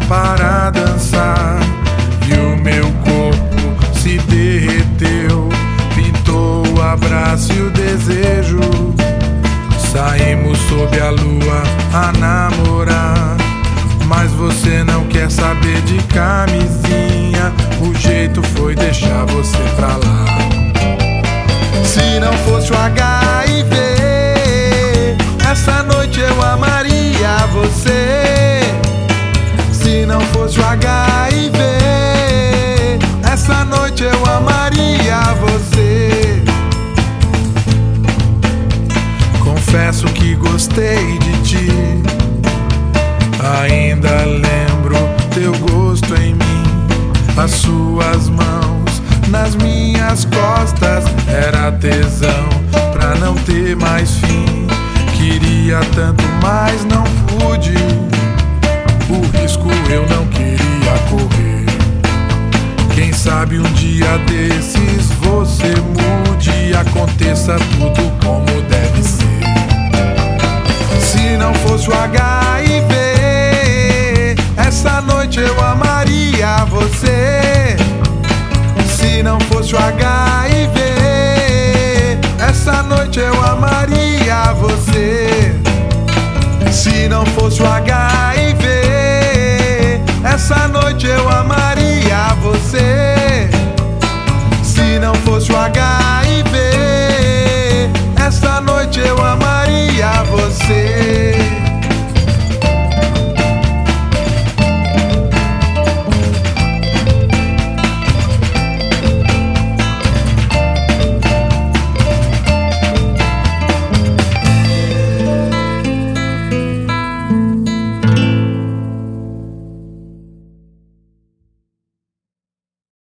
para dançar e o meu corpo se derreteu, pintou o abraço e o desejo. Saímos sob a lua a namorar, mas você não quer saber de camisinha. O jeito foi deixar você pra lá. Se não fosse o HIV, essa noite eu amaria você. Se não fosse o HIV, essa noite eu amaria você. Confesso que gostei de ti, ainda lembro teu gosto em mim. As suas mãos nas minhas costas, era tesão pra não ter mais fim. Queria tanto, mas não pude. O risco eu não queria correr. Quem sabe um dia desses você mude e aconteça tudo como deve ser. Se não fosse o HIV, essa noite eu amaria você. Se não fosse o HIV,